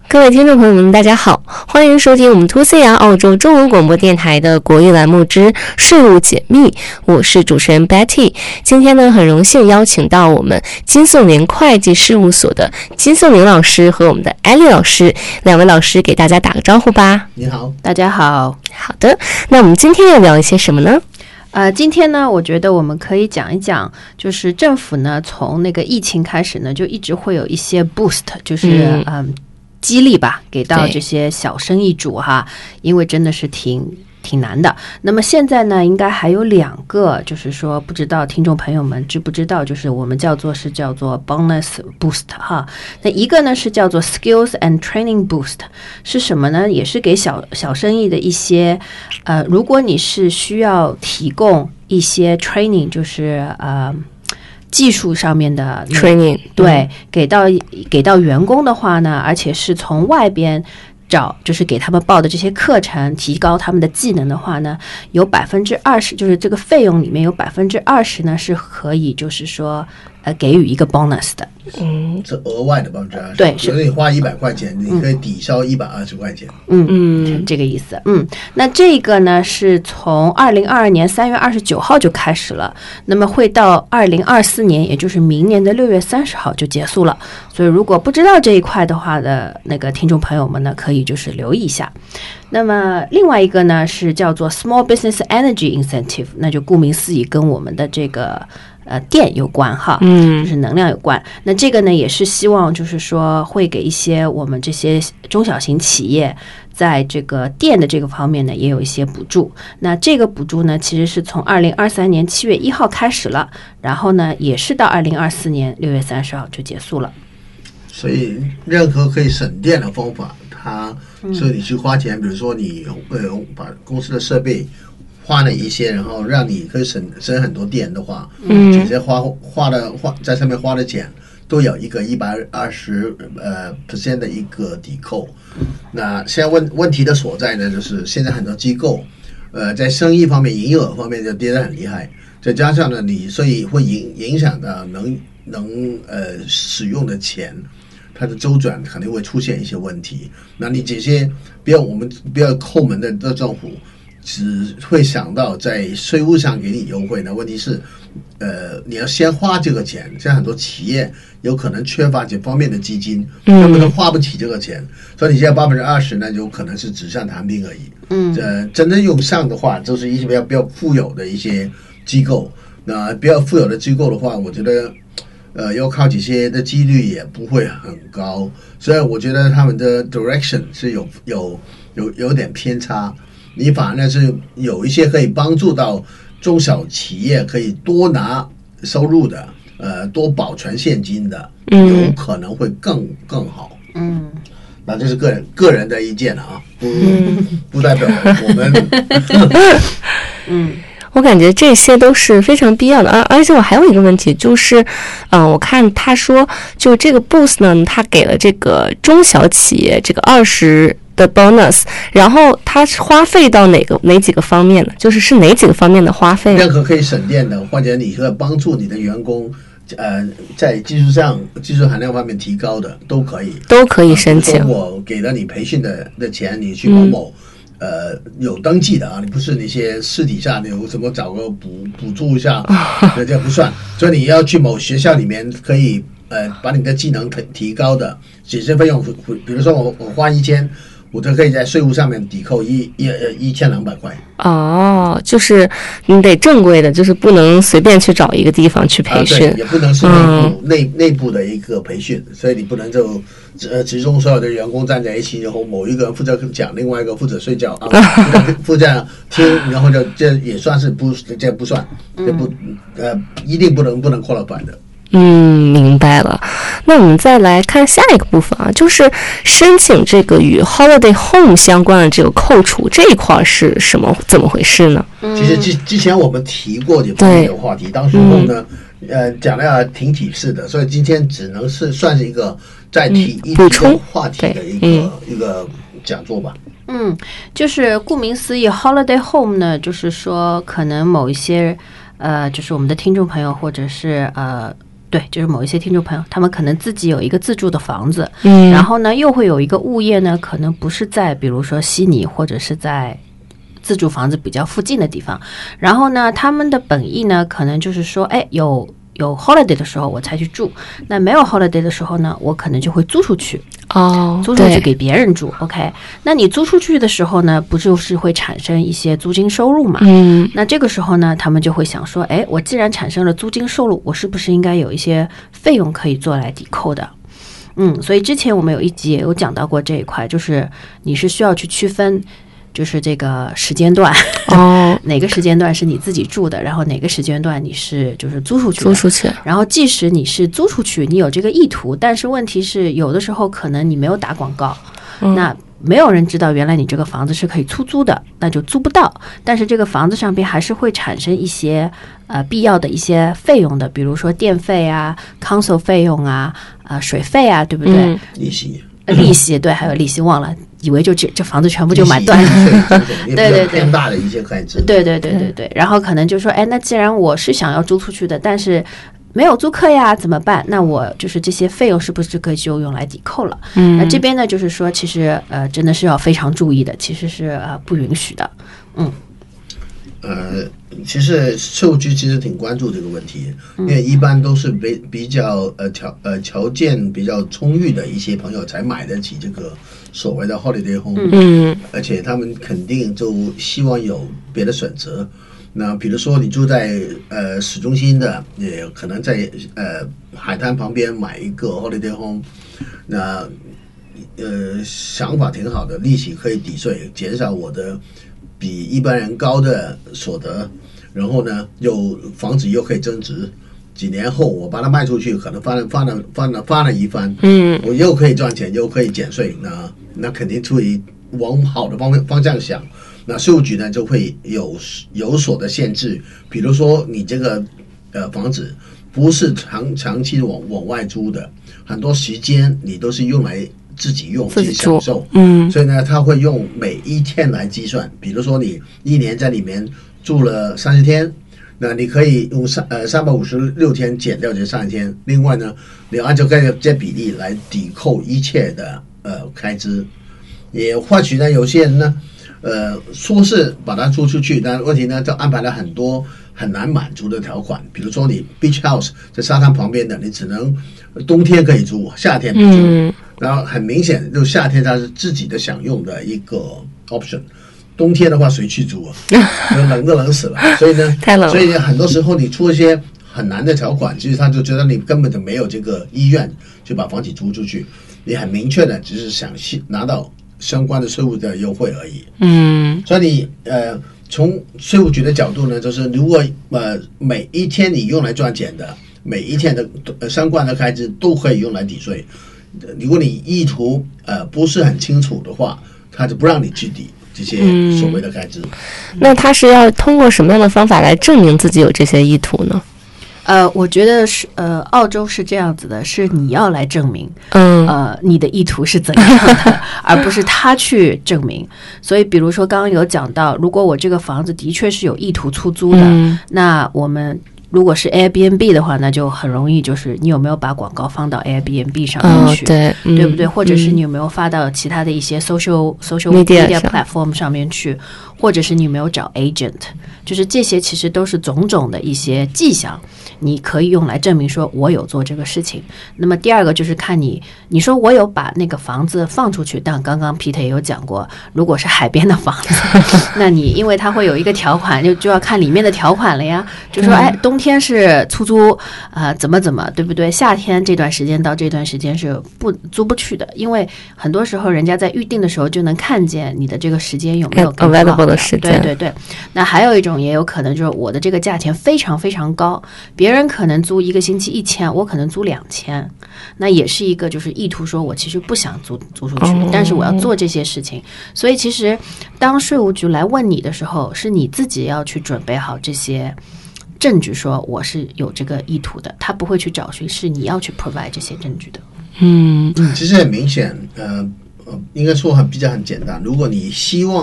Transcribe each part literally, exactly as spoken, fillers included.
各位听众朋友们大家好，欢迎收听我们 To C R 澳洲中文广播电台的国语栏目之税务解密，我是主持人 Betty。 今天呢，很荣幸邀请到我们金颂林会计事务所的金颂林老师和我们的艾丽老师，两位老师给大家打个招呼吧。 你好。 大家好。 好的，那我们今天要聊一些什么呢？ 呃，今天呢，我觉得我们可以讲一讲，就是政府呢，从那个疫情开始呢，就一直会有一些 boost， 就是嗯、呃、激励吧，给到这些小生意主哈，因为真的是挺挺难的。那么现在呢，应该还有两个，就是说不知道听众朋友们知不知道，就是我们叫做是叫做 bonus boost 哈。那一个呢是叫做 skills and training boost， 是什么呢？也是给小小生意的一些呃，如果你是需要提供一些 training， 就是呃技术上面的 training， 对，给到给到员工的话呢，而且是从外边找，就是给他们报的这些课程，提高他们的技能的话呢，有百分之二十，就是这个费用里面有百分之二十呢是可以，就是说呃给予一个 bonus 的。 嗯，是额外的百分之二十。 对， 比如你花一百块钱，你可以抵消一百二十块钱。 嗯嗯，这个意思。嗯，那这个呢是从二零二二年三月二十九号就开始了，那么会到二零二四年，也就是明年的六月三十号就结束了。所以如果不知道这一块的话的那个听众朋友们呢，可以就是留意一下。那么另外一个呢是叫做 Small Business Energy Incentive， 那就顾名思义跟我们的这个呃电有关哈，嗯，就是能量有关。那这个呢也是希望就是说会给一些我们这些中小型企业在这个电的这个方面呢也有一些补助。那这个补助呢其实是从二零二三年七月一号开始了，然后呢也是到二零二四年六月三十号就结束了。 所以任何可以省电的方法，它所以你去花钱，比如说你呃把公司的设备花了一些，然后让你可以省省很多电的话，嗯，这些花花的花在上面花的钱都有一个一百二十呃 percent 的一个抵扣。那现在问问题的所在呢，就是现在很多机构呃在生意方面、营业额方面就跌得很厉害，再加上呢你所以会影影响到能能呃使用的钱。它的周转肯定会出现一些问题，那你这些不要我们不要抠门的的政府只会想到在税务上给你优惠，那问题是呃你要先花这个钱，像很多企业有可能缺乏这方面的基金，他们都花不起这个钱，所以你现在百分之二十呢有可能是纸上谈兵而已。嗯，呃真正用上的话就是一些比较比较富有的一些机构，那比较富有的机构的话，我觉得呃，要靠这些的几率也不会很高，所以我觉得他们的 direction 是有有有有点偏差。你反而呢是有一些可以帮助到中小企业可以多拿收入的，呃，多保存现金的，有可能会更更好。嗯，那这是个人个人的意见啊，不、嗯、不代表我们。 嗯。我感觉这些都是非常必要的，而而且我还有一个问题，就是，嗯、呃，我看他说，就这个 boost 呢，他给了这个中小企业这个二十的 bonus， 然后他花费到哪个哪几个方面呢？就是是哪几个方面的花费？ 任何可以省电的，或者你可以帮助你的员工，呃，在技术上技术含量方面提高的，都可以， 都可以申请。 呃、我给了你培训的的钱，你去某某。嗯呃，有登记的啊，你不是那些私底下有什么找个补补助一下，那这不算。所以你要去某学校里面可以呃把你的技能提提高的，这些费用，比如说我我花一千，我就可以在税务上面抵扣一一呃一千两百块。 哦，就是你得正规的，就是不能随便去找一个地方去培训， 啊、对，也不能是内部、嗯、内内部的一个培训，所以你不能就呃集中所有的员工站在一起，然后某一个人负责讲，另外一个负责睡觉啊，负责听，然后就这也算是不这不算，这不呃一定不能不能 qualify 的。 嗯，明白了。那我们再来看下一个部分啊，就是申请这个与 Holiday Home 相关的这个扣除这一块是什么怎么回事呢？ 其实之之前我们提过这方面的话题，当时候呢，呃，讲的挺体式的，所以今天只能是算是一个再提一个话题的一个、嗯、一个讲座吧。 嗯，就是顾名思义 ，Holiday Home 呢，就是说可能某一些呃，就是我们的听众朋友或者是呃。 对，就是某一些听众朋友，他们可能自己有一个自住的房子， 嗯， 然后呢，又会有一个物业呢，可能不是在比如说悉尼或者是在自住房子比较附近的地方，然后呢，他们的本意呢，可能就是说，哎，有有 holiday 的时候我才去住，那没有 holiday 的时候呢，我可能就会租出去。 哦， 租出去给别人住 ，OK？ 那你租出去的时候呢，不就是会产生一些租金收入嘛？ 嗯， 那这个时候呢，他们就会想说，哎，我既然产生了租金收入，我是不是应该有一些费用可以做来抵扣的？嗯，所以之前我们有一集也有讲到过这一块，就是你是需要去区分。就是这个时间段哦， 哪个时间段是你自己住的，然后哪个时间段你是就是租出去的， 租出去。 然后即使你是租出去，你有这个意图，但是问题是有的时候可能你没有打广告， 嗯、 那没有人知道原来你这个房子是可以出租的，那就租不到。但是这个房子上边还是会产生一些呃必要的一些费用的，比如说电费啊、council 费用啊、呃水费啊，对不对？ 嗯、 利息。 利息对，还有利息忘了，以为就这这房子全部就买断了， 对对对，偏大的一些开支， 对对对对对。然后可能就说，哎，那既然我是想要租出去的，但是没有租客呀，怎么办？那我就是这些费用是不是可以就用来抵扣了？ 嗯， 那这边呢，就是说，其实呃，真的是要非常注意的，其实是呃不允许的，嗯。 呃，其实税务局其实挺关注这个问题，因为一般都是比比较呃条呃条件比较充裕的一些朋友才买得起这个所谓的 holiday home， 嗯， 而且他们肯定就希望有别的选择。那比如说你住在呃市中心的，也可能在呃海滩旁边买一个 holiday home，那呃想法挺好的，利息可以抵税，减少我的比一般人高的所得，然后呢，有房子又可以增值，几年后我把它卖出去，可能翻了翻了翻了翻了一番， 嗯， 我又可以赚钱，又可以减税，那那肯定注意往好的方方向想。那税务局呢就会有有所的限制，比如说你这个呃房子不是长长期往往外租的，很多时间你都是用来自己用去享受， 嗯， 所以呢，他会用每一天来计算。比如说你一年在里面住了三十天，那你可以用三呃三百五十六天减掉这三十天，另外呢，你按照这这比例来抵扣一切的呃开支。也或许呢，有些人呢，呃，说是把它租出去，但问题呢，就安排了很多很难满足的条款，比如说你 beach house 在沙滩旁边的，你只能冬天可以租，夏天不租。嗯，然后很明显，就夏天它是自己的享用的一个 option， 冬天的话谁去租啊？冷都冷死了。所以呢， 太冷了。 所以很多时候你出一些很难的条款，其实他就觉得你根本就没有这个意愿去把房子租出去，你很明确的只是想拿到相关的税务的优惠而已。 嗯， 所以你呃，从税务局的角度呢，就是如果呃每一天你用来赚钱的，每一天的呃相关的开支都可以用来抵税。如果你意图呃不是很清楚的话，他就不让你去抵这些所谓的开支。 嗯、那他是要通过什么样的方法来证明自己有这些意图呢？ 呃，我觉得是呃，澳洲是这样子的，是你要来证明， 嗯， 呃，你的意图是怎样的，而不是他去证明。所以，比如说刚刚有讲到，如果我这个房子的确是有意图出租的， 嗯、 那我们如果是 Airbnb 的话，那就很容易，就是你有没有把广告放到 Airbnb 上面去， 哦、对、嗯， 对不对？或者是你有没有发到其他的一些 social、嗯、social media platform 上面去，或者是你有没有找 agent， 就是这些其实都是种种的一些迹象。你可以用来证明说我有做这个事情。那么第二个就是看你，你说我有把那个房子放出去，但刚刚 Peter 也有讲过，如果是海边的房子，那你因为它会有一个条款，就就要看里面的条款了呀。就说哎，冬天是出租，呃，怎么怎么，对不对？夏天这段时间到这段时间是不租不去的，因为很多时候人家在预定的时候就能看见你的这个时间有没有更好 available 的时间。 对对对。那还有一种也有可能就是我的这个价钱非常非常高，别别人可能租一个星期一千，我可能租两千，那也是一个就是意图说我其实不想租租出去，但是我要做这些事情。所以其实当税务局来问你的时候，是你自己要去准备好这些证据，说我是有这个意图的，他不会去找寻，是你要去 provide 这些证据的。 嗯， 其实很明显，呃。应该说很比较很简单。如果你希望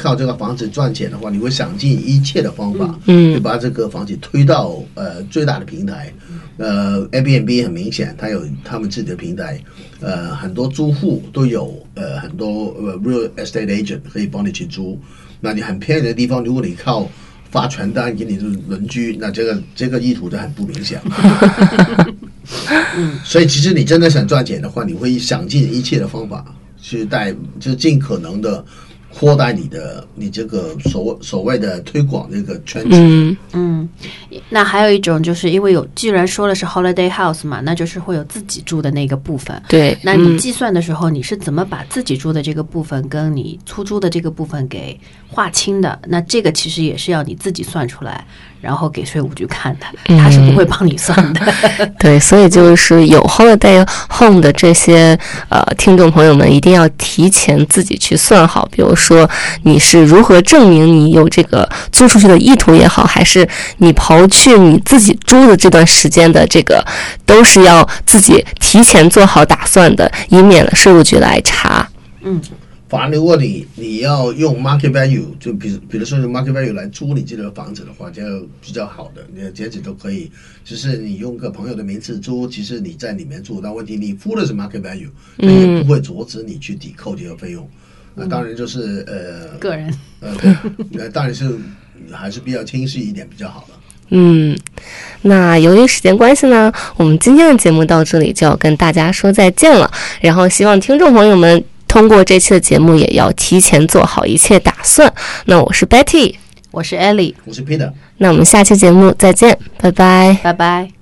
靠这个房子赚钱的话，你会想尽一切的方法， 嗯， 就把这个房子推到呃最大的平台。呃 ，Airbnb 很明显，它有他们自己的平台，呃，很多租户都有呃很多呃 real estate agent 可以帮你去租。那你很偏远的地方，如果你靠发传单给你的邻居，那这个这个意图就很不明显。所以其实你真的想赚钱的话，你会想尽一切的方法去带，就尽可能的扩大你的你这个所所谓的推广这个圈子。 嗯嗯，那还有一种就是因为有，既然说的是 holiday house 嘛，那就是会有自己住的那个部分。 对， 那你计算的时候，你是怎么把自己住的这个部分跟你出租的这个部分给划清的？那这个其实也是要你自己算出来，然后给税务局看的，他是不会帮你算的。 嗯、对，所以就是有 holiday home 的这些呃听众朋友们，一定要提前自己去算好，比如说你是如何证明你有这个租出去的意图也好，还是你刨去你自己租的这段时间的这个，都是要自己提前做好打算的，以免了税务局来查。 嗯。 反而如果你你要用 market value， 就比比如说用 market value 来租你自己的房子的话，这个比较好的，你的截止都可以。就是你用个朋友的名字租，其实你在里面住，但问题你付的是 market value， 那也不会阻止你去抵扣这个费用。那、嗯呃、当然就是呃个人呃对，那当然是还是比较清晰一点比较好的。 嗯，那由于时间关系呢，我们今天的节目到这里就要跟大家说再见了。然后希望听众朋友们通过这期的节目也要提前做好一切打算。那我是 Betty， 我是 Ellie， 我是 Peter， 那我们下期节目再见，拜拜， 拜拜。